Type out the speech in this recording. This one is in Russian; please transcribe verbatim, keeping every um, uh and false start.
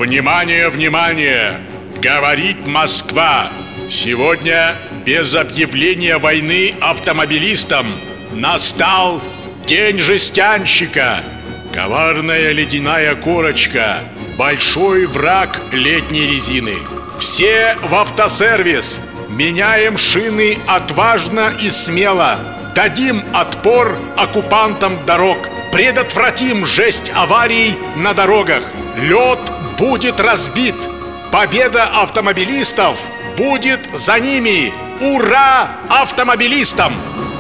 Внимание, внимание! Говорит Москва. Сегодня без объявления войны автомобилистам настал день жестянщика. Коварная ледяная корочка, большой враг летней резины. Все в автосервис. Меняем шины отважно и смело. Дадим отпор оккупантам дорог. Предотвратим жесть аварий на дорогах. Лед будет разбит. Победа автомобилистов будет за ними. Ура автомобилистам!